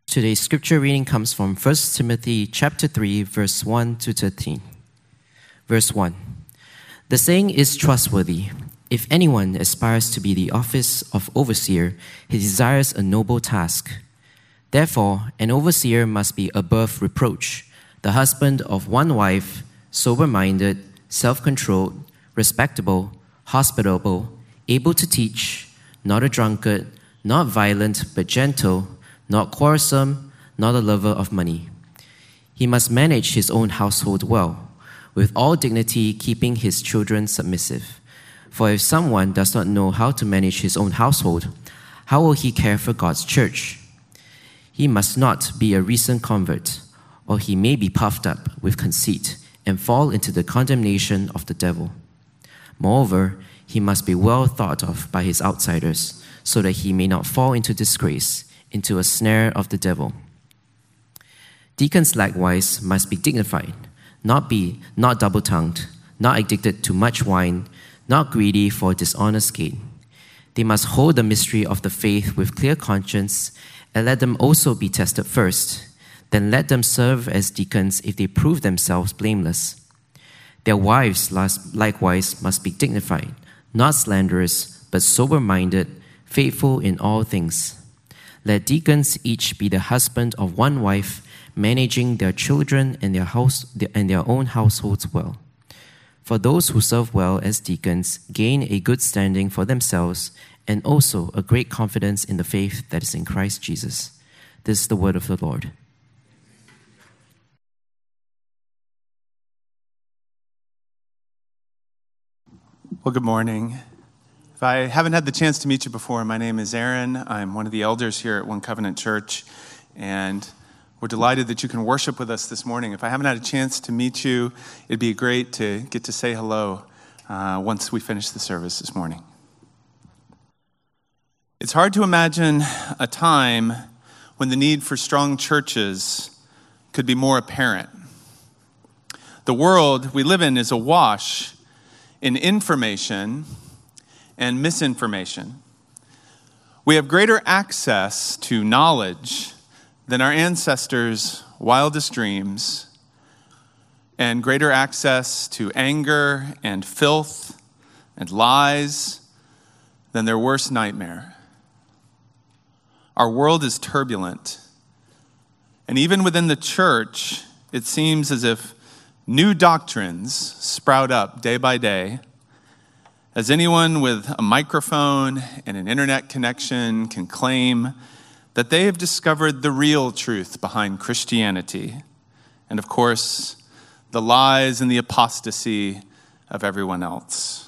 Today's scripture reading comes from 1 Timothy chapter 3, verse 1 to 13. Verse 1. The saying is trustworthy. If anyone aspires to be the office of overseer, he desires a noble task. Therefore, an overseer must be above reproach, the husband of one wife, sober-minded, self-controlled, respectable, hospitable, able to teach, not a drunkard, not violent but gentle, not quarrelsome, not a lover of money. He must manage his own household well, with all dignity keeping his children submissive. For if someone does not know how to manage his own household, how will he care for God's church? He must not be a recent convert, or he may be puffed up with conceit and fall into the condemnation of the devil. Moreover, he must be well thought of by his outsiders, so that he may not fall into disgrace, into a snare of the devil. Deacons likewise must be dignified, not double-tongued, not addicted to much wine, not greedy for dishonest gain. They must hold the mystery of the faith with clear conscience, and let them also be tested first. Then let them serve as deacons if they prove themselves blameless. Their wives likewise must be dignified, not slanderous, but sober-minded, faithful in all things. Let deacons each be the husband of one wife, managing their children and their own households well. For those who serve well as deacons gain a good standing for themselves and also a great confidence in the faith that is in Christ Jesus. This is the word of the Lord. Well, good morning. If I haven't had the chance to meet you before, my name is Aaron. I'm one of the elders here at One Covenant Church, and we're delighted that you can worship with us this morning. If I haven't had a chance to meet you, it'd be great to get to say hello once we finish the service this morning. It's hard to imagine a time when the need for strong churches could be more apparent. The world we live in is awash in information and misinformation. We have greater access to knowledge than our ancestors' wildest dreams, and greater access to anger and filth and lies than their worst nightmare. Our world is turbulent, and even within the church, it seems as if new doctrines sprout up day by day, as anyone with a microphone and an internet connection can claim that they have discovered the real truth behind Christianity, and of course, the lies and the apostasy of everyone else.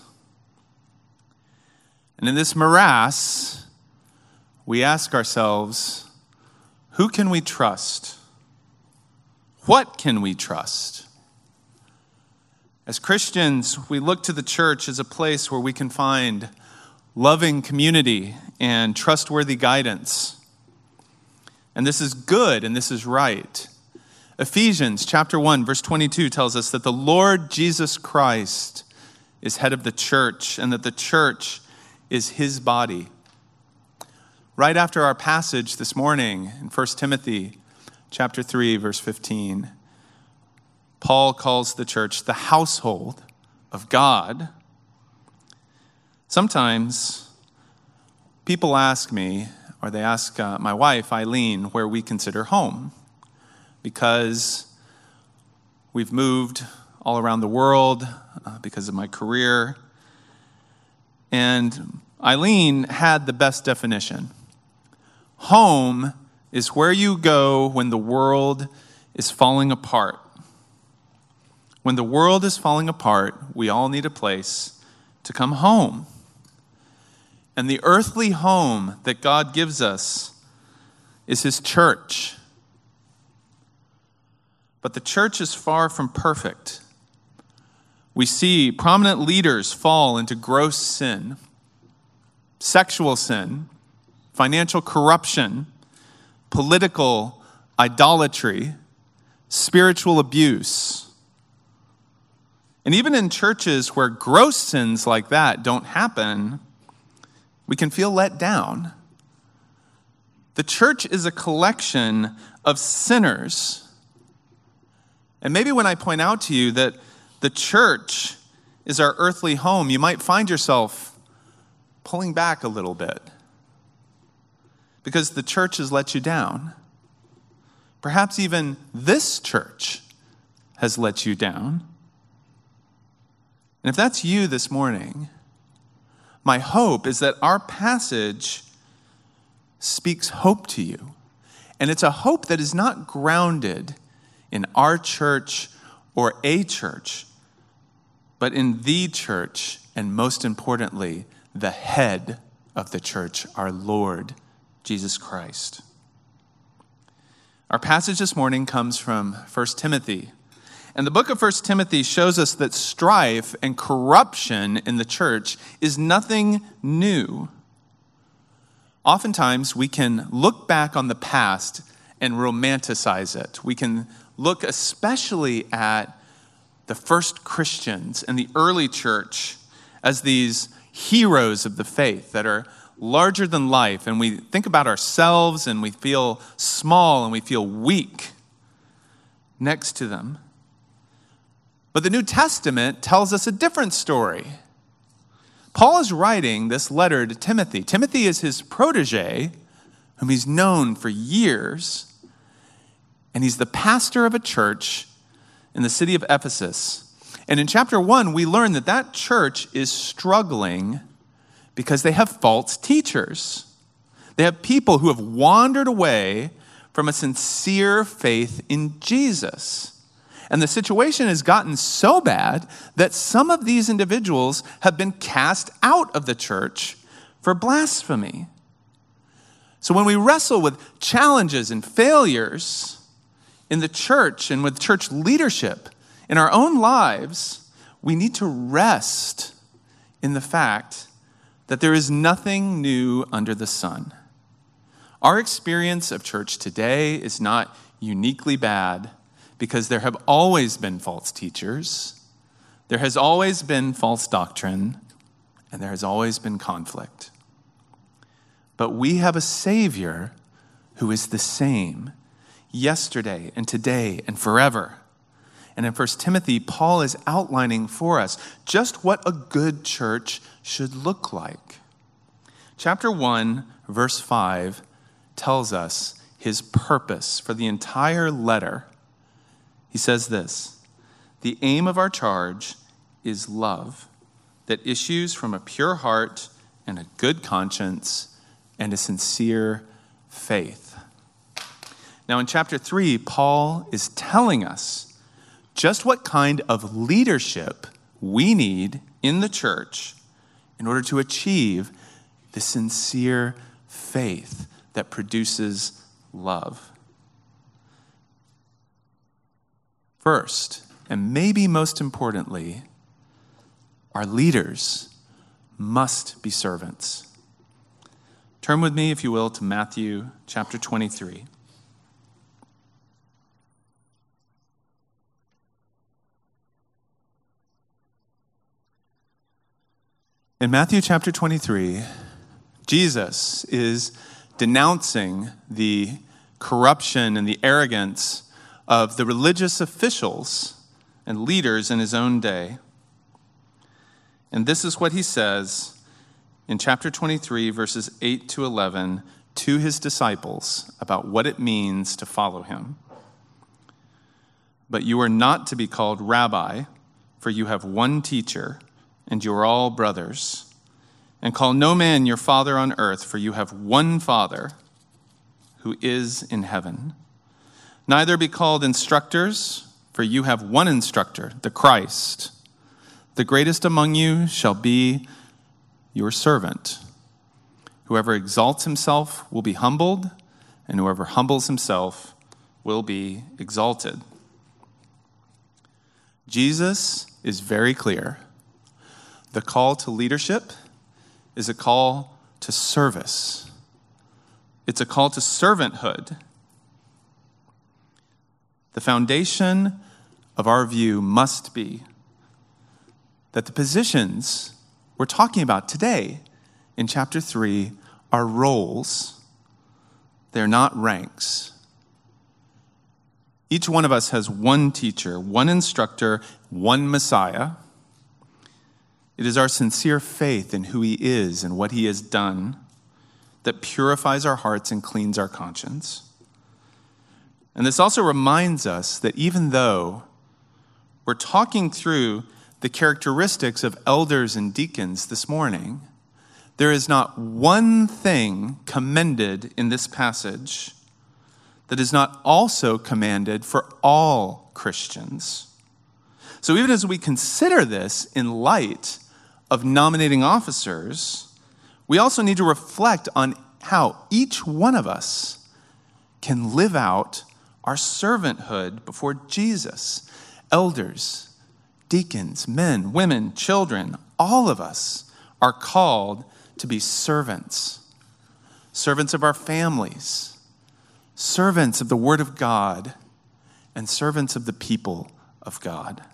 And in this morass, we ask ourselves, who can we trust? What can we trust? As Christians, we look to the church as a place where we can find loving community and trustworthy guidance. And this is good and this is right. Ephesians chapter 1, verse 22 tells us that the Lord Jesus Christ is head of the church and that the church is his body. Right after our passage this morning in 1 Timothy chapter 3, verse 15, Paul calls the church the household of God. Sometimes people ask me, or they ask my wife, Eileen, where we consider home, because we've moved all around the world because of my career. And Eileen had the best definition. Home is where you go when the world is falling apart. When the world is falling apart, we all need a place to come home. And the earthly home that God gives us is his church. But the church is far from perfect. We see prominent leaders fall into gross sin, sexual sin, financial corruption, political idolatry, spiritual abuse. And even in churches where gross sins like that don't happen, we can feel let down. The church is a collection of sinners. And maybe when I point out to you that the church is our earthly home, you might find yourself pulling back a little bit because the church has let you down. Perhaps even this church has let you down. And if that's you this morning, my hope is that our passage speaks hope to you. And it's a hope that is not grounded in our church or a church, but in the church, and most importantly, the head of the church, our Lord Jesus Christ. Our passage this morning comes from 1 Timothy. And the book of 1 Timothy shows us that strife and corruption in the church is nothing new. Oftentimes, we can look back on the past and romanticize it. We can look especially at the first Christians and the early church as these heroes of the faith that are larger than life. And we think about ourselves and we feel small and we feel weak next to them. But the New Testament tells us a different story. Paul is writing this letter to Timothy. Timothy is his protege, whom he's known for years, and he's the pastor of a church in the city of Ephesus. And in chapter 1, we learn that that church is struggling because they have false teachers. They have people who have wandered away from a sincere faith in Jesus. And the situation has gotten so bad that some of these individuals have been cast out of the church for blasphemy. So when we wrestle with challenges and failures in the church and with church leadership in our own lives, we need to rest in the fact that there is nothing new under the sun. Our experience of church today is not uniquely bad, because there have always been false teachers, there has always been false doctrine, and there has always been conflict. But we have a Savior who is the same yesterday and today and forever. And in 1 Timothy, Paul is outlining for us just what a good church should look like. Chapter 1, verse 5 tells us his purpose for the entire letter. He says this: the aim of our charge is love that issues from a pure heart and a good conscience and a sincere faith. Now in chapter 3, Paul is telling us just what kind of leadership we need in the church in order to achieve the sincere faith that produces love. First, and maybe most importantly, our leaders must be servants. Turn with me, if you will, to Matthew chapter 23. In Matthew chapter 23, Jesus is denouncing the corruption and the arrogance of the religious officials and leaders in his own day. And this is what he says in chapter 23, verses 8 to 11, to his disciples about what it means to follow him. But you are not to be called rabbi, for you have one teacher, and you are all brothers. And call no man your father on earth, for you have one Father who is in heaven. Neither be called instructors, for you have one instructor, the Christ. The greatest among you shall be your servant. Whoever exalts himself will be humbled, and whoever humbles himself will be exalted. Jesus is very clear. The call to leadership is a call to service. It's a call to servanthood. The foundation of our view must be that the positions we're talking about today in chapter 3 are roles, They're not ranks. Each one of us has one teacher, one instructor, one Messiah. It is our sincere faith in who he is and what he has done that purifies our hearts and cleans our conscience. And this also reminds us that even though we're talking through the characteristics of elders and deacons this morning, there is not one thing commended in this passage that is not also commanded for all Christians. So even as we consider this in light of nominating officers, we also need to reflect on how each one of us can live out our servanthood before Jesus. Elders, deacons, men, women, children, all of us are called to be servants. Servants of our families, servants of the Word of God, and servants of the people of God.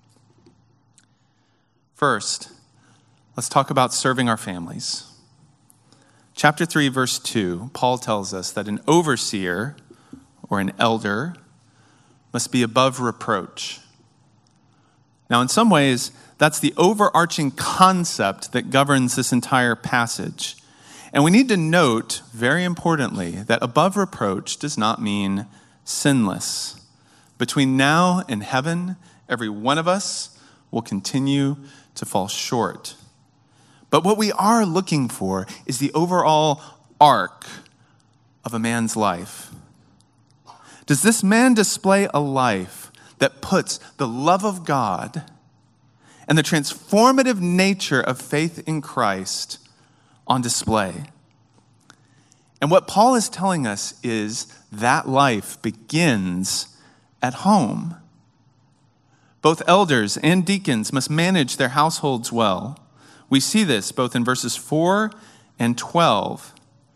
First, let's talk about serving our families. Chapter 3, verse 2, Paul tells us that an overseer or an elder must be above reproach. Now, in some ways, that's the overarching concept that governs this entire passage. And we need to note, very importantly, that above reproach does not mean sinless. Between now and heaven, every one of us will continue to fall short. But what we are looking for is the overall arc of a man's life. Does this man display a life that puts the love of God and the transformative nature of faith in Christ on display? And what Paul is telling us is that life begins at home. Both elders and deacons must manage their households well. We see this both in verses 4 and 12.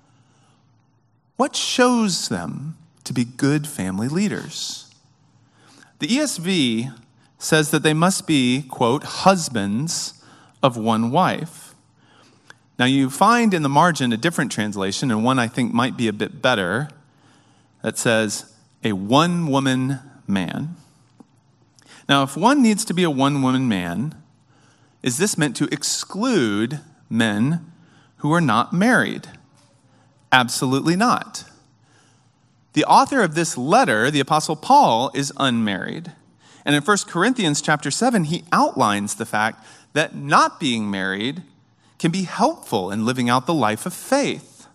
What shows them to be good family leaders? The ESV says that they must be, quote, husbands of one wife. Now you find in the margin a different translation, and one I think might be a bit better, that says a one-woman man. Now if one needs to be a one-woman man, is this meant to exclude men who are not married? Absolutely not. The author of this letter, the Apostle Paul, is unmarried. And in 1 Corinthians chapter 7, he outlines the fact that not being married can be helpful in living out the life of faith.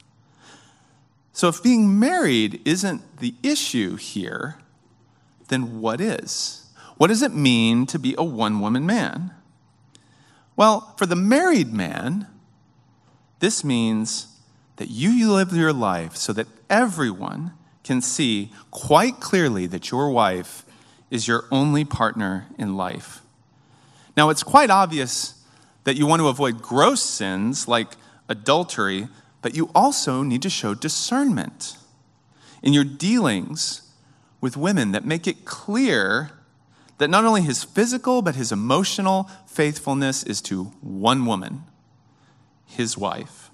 So if being married isn't the issue here, then what is? What does it mean to be a one-woman man? Well, for the married man, this means that you live your life so that everyone can see quite clearly that your wife is your only partner in life. Now, it's quite obvious that you want to avoid gross sins like adultery, but you also need to show discernment in your dealings with women that make it clear that not only his physical, but his emotional faithfulness is to one woman, his wife.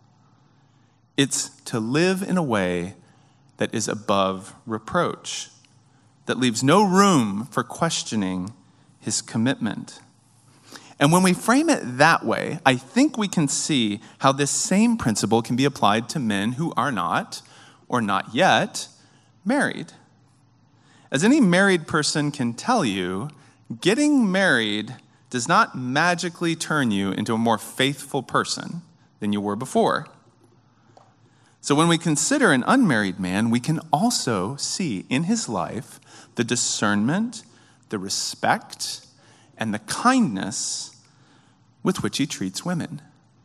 It's to live in a way that is above reproach, that leaves no room for questioning his commitment. And when we frame it that way, I think we can see how this same principle can be applied to men who are not, or not yet, married. As any married person can tell you, getting married does not magically turn you into a more faithful person than you were before. So when we consider an unmarried man, we can also see in his life the discernment, the respect, and the kindness with which he treats women.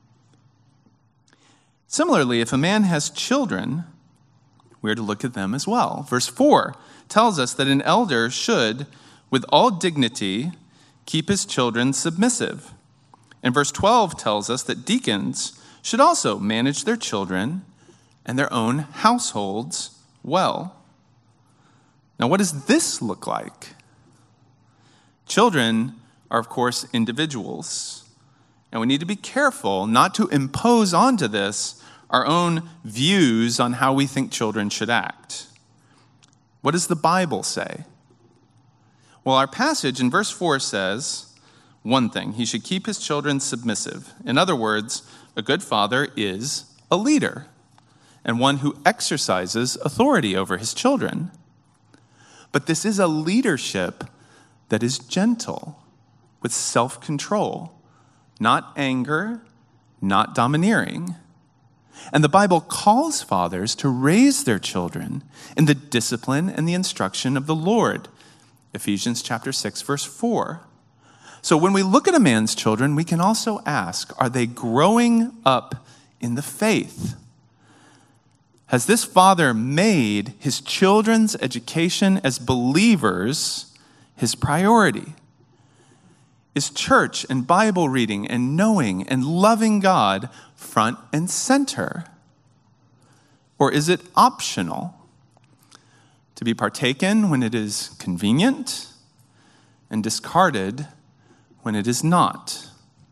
Similarly, if a man has children, we are to look at them as well. Verse 4 tells us that an elder should, with all dignity, keep his children submissive. And verse 12 tells us that deacons should also manage their children and their own households well. Now, what does this look like? Children are, of course, individuals, and we need to be careful not to impose onto this our own views on how we think children should act. What does the Bible say? Well, our passage in verse 4 says one thing: he should keep his children submissive. In other words, a good father is a leader and one who exercises authority over his children. But this is a leadership that is gentle, with self-control, not anger, not domineering. And the Bible calls fathers to raise their children in the discipline and the instruction of the Lord. Ephesians chapter 6, verse 4. So when we look at a man's children, we can also ask, are they growing up in the faith? Has this father made his children's education as believers his priority? Is church and Bible reading and knowing and loving God front and center? Or is it optional, to be partaken when it is convenient and discarded when it is not?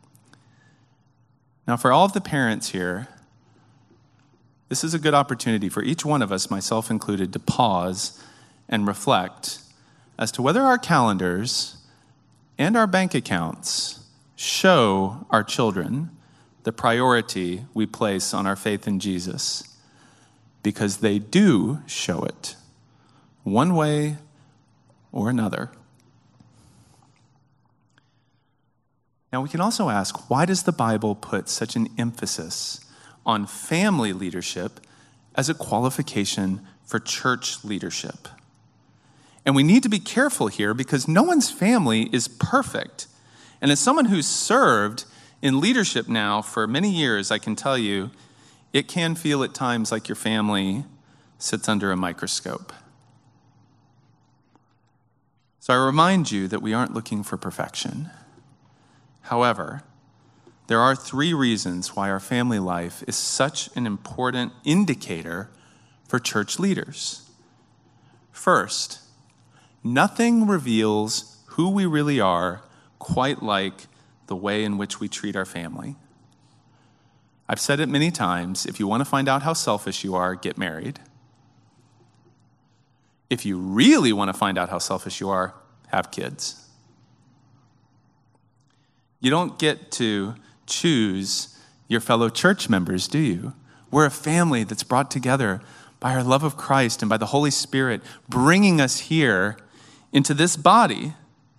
Now, for all of the parents here, this is a good opportunity for each one of us, myself included, to pause and reflect as to whether our calendars and our bank accounts show our children the priority we place on our faith in Jesus, because they do show it one way or another. Now, we can also ask, why does the Bible put such an emphasis on family leadership as a qualification for church leadership? And we need to be careful here, because no one's family is perfect. And as someone who's served in leadership now for many years, I can tell you, it can feel at times like your family sits under a microscope. So I remind you that we aren't looking for perfection. However, there are 3 reasons why our family life is such an important indicator for church leaders. First, nothing reveals who we really are quite like the way in which we treat our family. I've said it many times: if you want to find out how selfish you are, get married. If you really want to find out how selfish you are, have kids. You don't get to choose your fellow church members, do you? We're a family that's brought together by our love of Christ and by the Holy Spirit bringing us here into this body.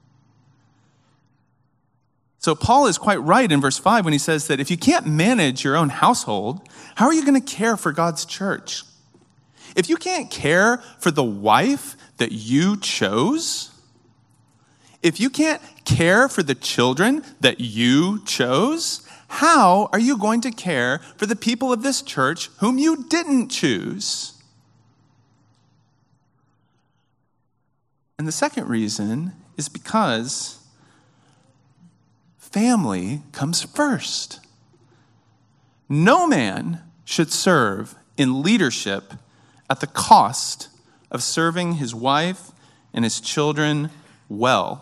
So Paul is quite right in verse 5 when he says that if you can't manage your own household, how are you going to care for God's church? If you can't care for the wife that you chose, if you can't care for the children that you chose, how are you going to care for the people of this church whom you didn't choose? And the second reason is because family comes first. No man should serve in leadership at the cost of serving his wife and his children well.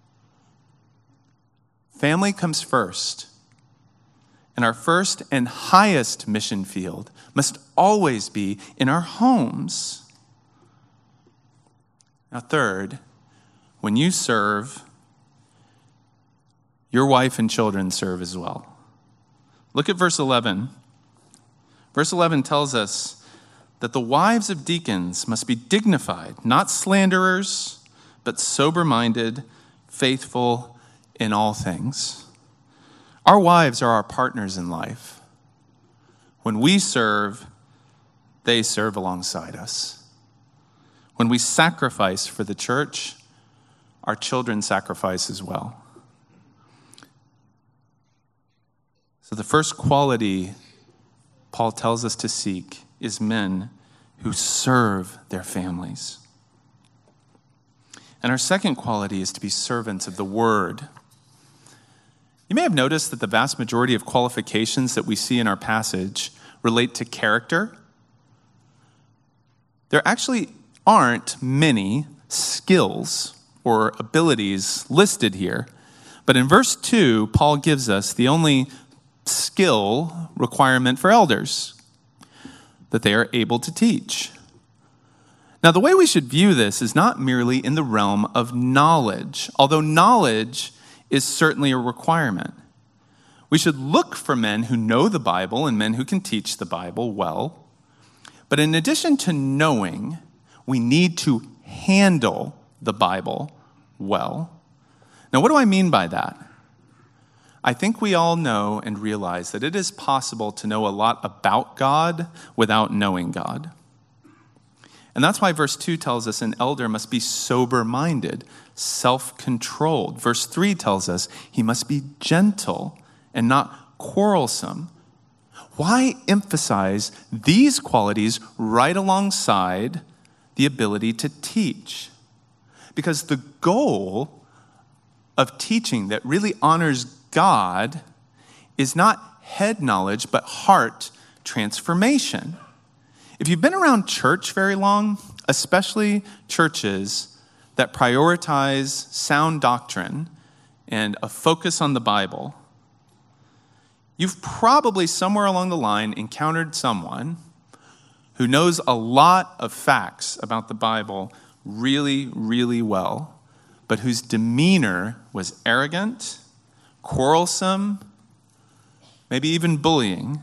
Family comes first. And our first and highest mission field must always be in our homes. Now, third, when you serve, your wife and children serve as well. Look at verse 11. Verse 11 tells us that the wives of deacons must be dignified, not slanderers, but sober-minded, faithful in all things. Our wives are our partners in life. When we serve, they serve alongside us. When we sacrifice for the church, our children sacrifice as well. So the first quality Paul tells us to seek is men who serve their families. And our second quality is to be servants of the word. You may have noticed that the vast majority of qualifications that we see in our passage relate to character. There actually aren't many skills or abilities listed here. But in verse 2, Paul gives us the only skill requirement for elders: that they are able to teach. Now, the way we should view this is not merely in the realm of knowledge, although knowledge is certainly a requirement. We should look for men who know the Bible and men who can teach the Bible well. But in addition to knowing, we need to handle the Bible well. Now, what do I mean by that? I think we all know and realize that it is possible to know a lot about God without knowing God. And that's why verse 2 tells us an elder must be sober-minded, self-controlled. Verse 3 tells us he must be gentle and not quarrelsome. Why emphasize these qualities right alongside the ability to teach? Because the goal of teaching that really honors God is not head knowledge, but heart transformation. If you've been around church very long, especially churches that prioritize sound doctrine and a focus on the Bible, you've probably somewhere along the line encountered someone who knows a lot of facts about the Bible really, really well, but whose demeanor was arrogant, quarrelsome, maybe even bullying.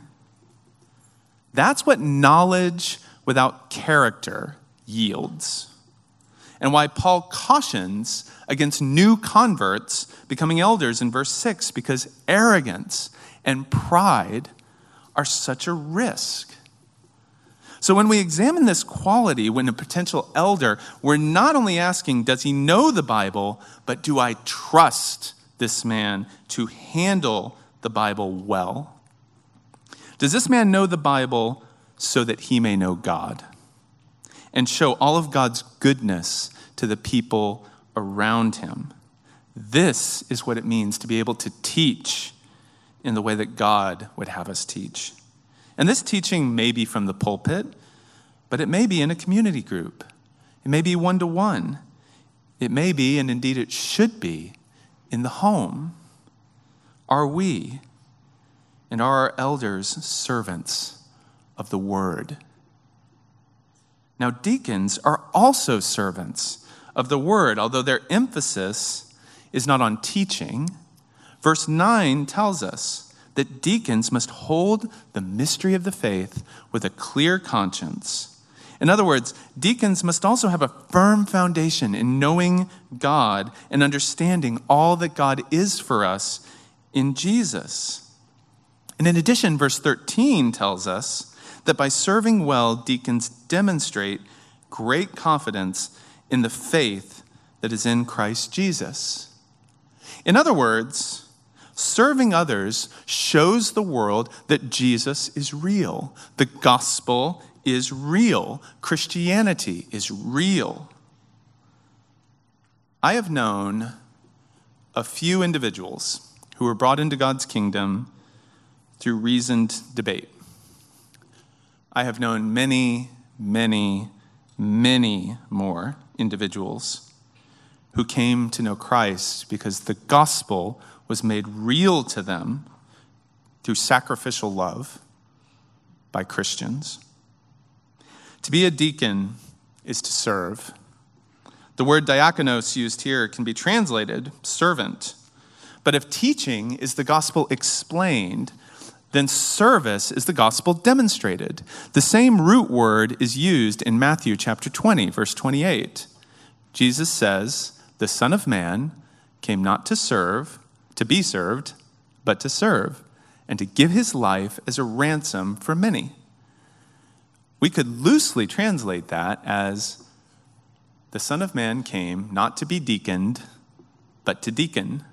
That's what knowledge without character yields. And why Paul cautions against new converts becoming elders in verse 6, because arrogance and pride are such a risk. So when we examine this quality when a potential elder, we're not only asking, does he know the Bible, but do I trust this man to handle the Bible well? Does this man know the Bible so that he may know God and show all of God's goodness to the people around him? This is what it means to be able to teach in the way that God would have us teach. And this teaching may be from the pulpit, but it may be in a community group. It may be one-to-one. It may be, and indeed it should be, in the home. Are we and are our elders servants of the word? Now, deacons are also servants of the word, although their emphasis is not on teaching. Verse 9 tells us that deacons must hold the mystery of the faith with a clear conscience. In other words, deacons must also have a firm foundation in knowing God and understanding all that God is for us in Jesus. And in addition, verse 13 tells us that by serving well, deacons demonstrate great confidence in the faith that is in Christ Jesus. In other words, serving others shows the world that Jesus is real. The gospel is real. Christianity is real. I have known a few individuals who were brought into God's kingdom through reasoned debate. I have known many, many, many more individuals who came to know Christ because the gospel was made real to them through sacrificial love by Christians. To be a deacon is to serve. The word diakonos used here can be translated servant. But if teaching is the gospel explained, then service is the gospel demonstrated. The same root word is used in Matthew chapter 20, verse 28. Jesus says, "The Son of Man came not to be served, but to serve, and to give his life as a ransom for many." We could loosely translate that as, the Son of Man came not to be deaconed, but to deacon.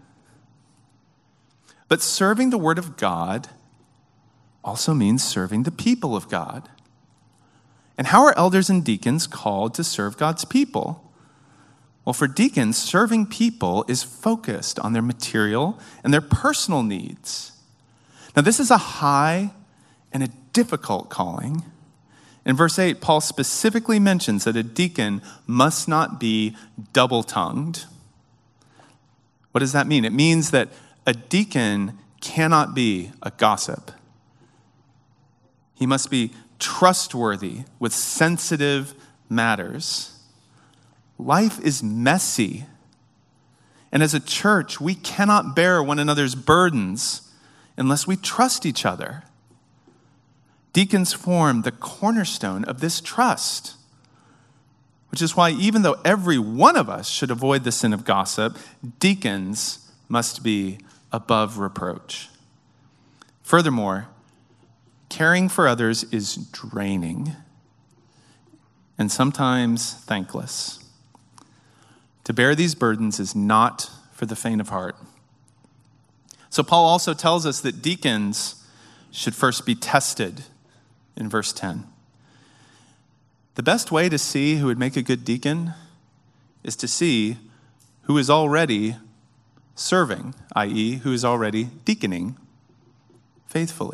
But serving the word of God also means serving the people of God. And how are elders and deacons called to serve God's people? Well, for deacons, serving people is focused on their material and their personal needs. Now, this is a high and a difficult calling. In verse 8, Paul specifically mentions that a deacon must not be double-tongued. What does that mean? It means that a deacon cannot be a gossip. He must be trustworthy with sensitive matters. Life is messy. And as a church, we cannot bear one another's burdens unless we trust each other. Deacons form the cornerstone of this trust, which is why even though every one of us should avoid the sin of gossip, deacons must be above reproach. Furthermore, caring for others is draining and sometimes thankless. To bear these burdens is not for the faint of heart. So Paul also tells us that deacons should first be tested in verse 10. The best way to see who would make a good deacon is to see who is already serving, i.e., who is already deaconing faithfully.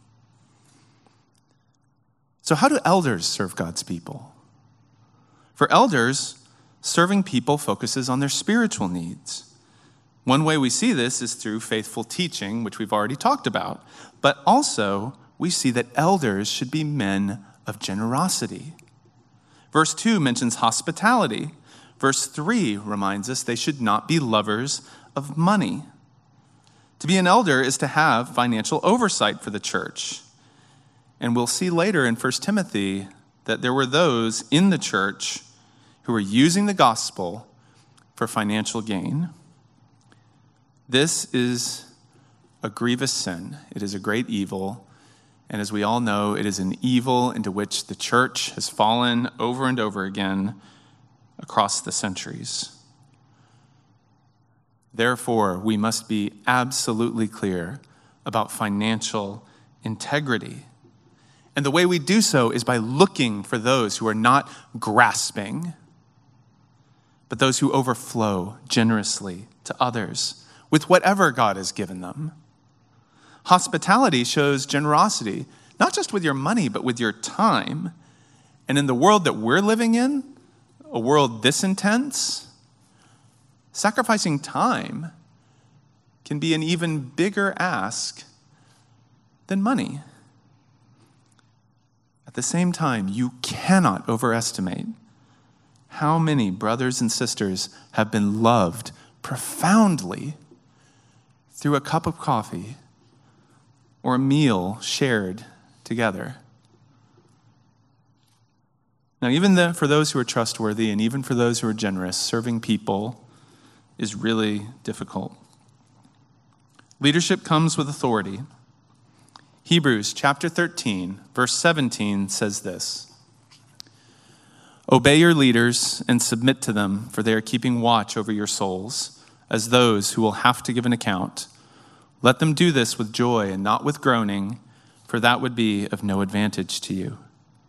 So how do elders serve God's people? For elders, serving people focuses on their spiritual needs. One way we see this is through faithful teaching, which we've already talked about. But also, we see that elders should be men of generosity. Verse 2 mentions hospitality. Verse 3 reminds us they should not be lovers of money. To be an elder is to have financial oversight for the church. And we'll see later in 1 Timothy that there were those in the church who were using the gospel for financial gain. This is a grievous sin. It is a great evil. And as we all know, it is an evil into which the church has fallen over and over again across the centuries. Therefore, we must be absolutely clear about financial integrity. And the way we do so is by looking for those who are not grasping, but those who overflow generously to others with whatever God has given them. Hospitality shows generosity, not just with your money, but with your time. And in the world that we're living in, a world this intense, sacrificing time can be an even bigger ask than money. At the same time, you cannot overestimate how many brothers and sisters have been loved profoundly through a cup of coffee or a meal shared together. Now, even for those who are trustworthy and even for those who are generous, serving people is really difficult. Leadership comes with authority. Hebrews chapter 13, verse 17 says this: "Obey your leaders and submit to them, for they are keeping watch over your souls, as those who will have to give an account. Let them do this with joy and not with groaning, for that would be of no advantage to you."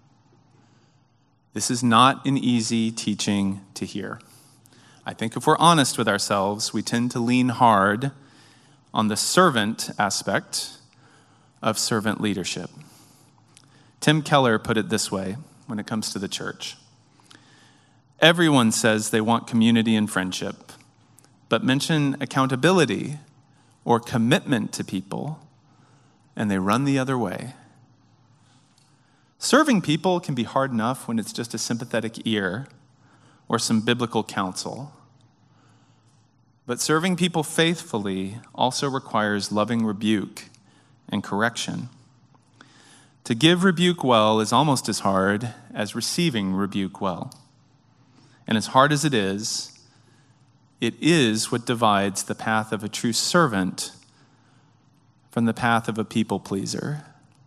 This is not an easy teaching to hear. I think if we're honest with ourselves, we tend to lean hard on the servant aspect of servant leadership. Tim Keller put it this way when it comes to the church: everyone says they want community and friendship, but mention accountability or commitment to people, and they run the other way. Serving people can be hard enough when it's just a sympathetic ear or some biblical counsel. But serving people faithfully also requires loving rebuke and correction. To give rebuke well is almost as hard as receiving rebuke well. And as hard as it is what divides the path of a true servant from the path of a people pleaser.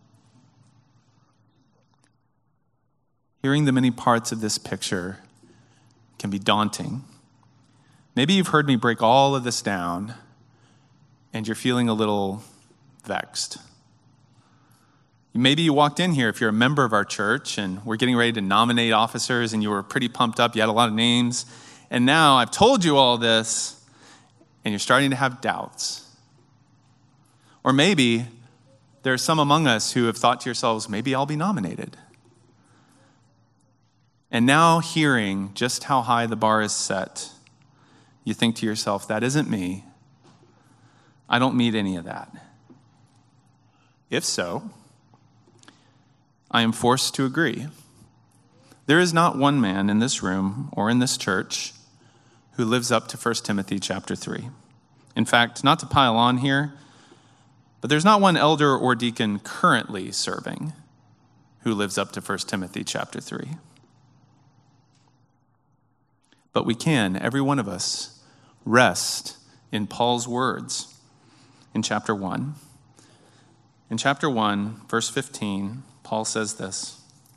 Hearing the many parts of this picture can be daunting. Maybe you've heard me break all of this down and you're feeling a little vexed. Maybe you walked in here if you're a member of our church and we're getting ready to nominate officers and you were pretty pumped up, you had a lot of names, and now I've told you all this and you're starting to have doubts. Or maybe there are some among us who have thought to yourselves, maybe I'll be nominated. And now hearing just how high the bar is set, you think to yourself, that isn't me. I don't meet any of that. If so, I am forced to agree. There is not one man in this room or in this church who lives up to 1 Timothy chapter 3. In fact, not to pile on here, but there's not one elder or deacon currently serving who lives up to 1 Timothy chapter 3. But we can, every one of us, rest in Paul's words in chapter 1. In chapter 1, verse 15, Paul says this: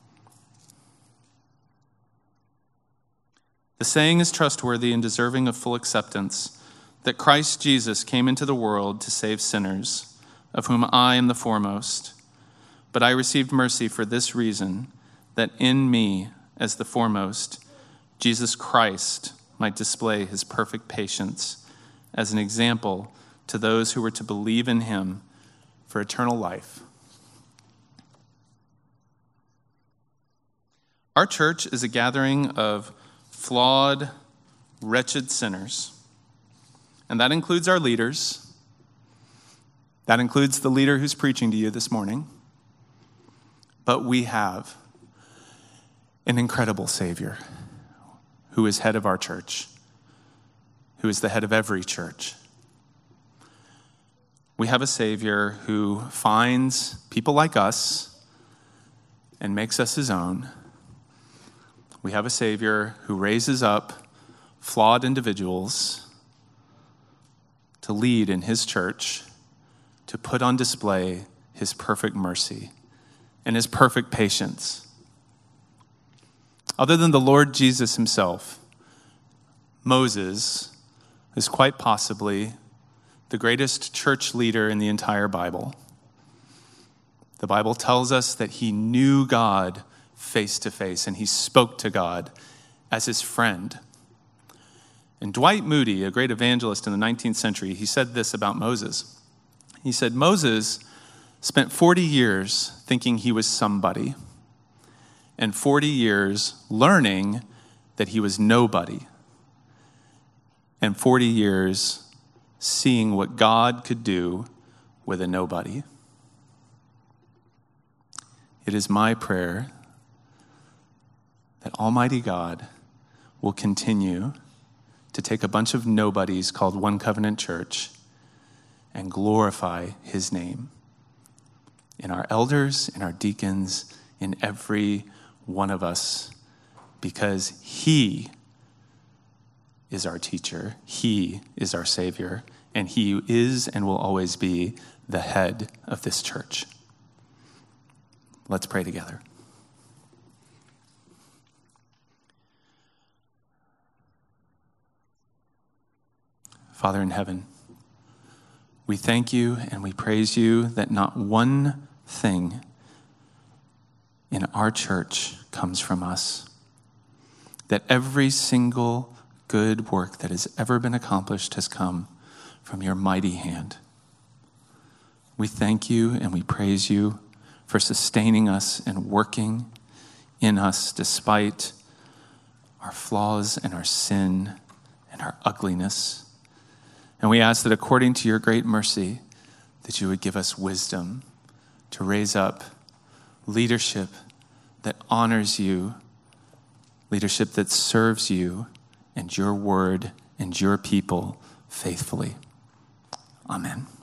"The saying is trustworthy and deserving of full acceptance, that Christ Jesus came into the world to save sinners, of whom I am the foremost. But I received mercy for this reason, that in me, as the foremost, Jesus Christ might display his perfect patience as an example to those who were to believe in him for eternal life." Our church is a gathering of flawed, wretched sinners. And that includes our leaders. That includes the leader who's preaching to you this morning. But we have an incredible Savior who is head of our church, who is the head of every church. We have a Savior who finds people like us and makes us his own. We have a Savior who raises up flawed individuals to lead in his church, to put on display his perfect mercy and his perfect patience. Other than the Lord Jesus himself, Moses is quite possibly the greatest church leader in the entire Bible. The Bible tells us that he knew God face to face, and he spoke to God as his friend. And Dwight Moody, a great evangelist in the 19th century, he said this about Moses. He said, Moses spent 40 years thinking he was somebody, and 40 years learning that he was nobody, and 40 years seeing what God could do with a nobody. It is my prayer that Almighty God will continue to take a bunch of nobodies called One Covenant Church and glorify his name in our elders, in our deacons, in every one of us, because he is our teacher, he is our Savior, and he is and will always be the head of this church. Let's pray together. Father in heaven, we thank you and we praise you that not one thing in our church comes from us, that every single good work that has ever been accomplished has come from your mighty hand. We thank you and we praise you for sustaining us and working in us despite our flaws and our sin and our ugliness. And we ask that according to your great mercy, that you would give us wisdom to raise up leadership that honors you, leadership that serves you and your word and your people faithfully. Amen.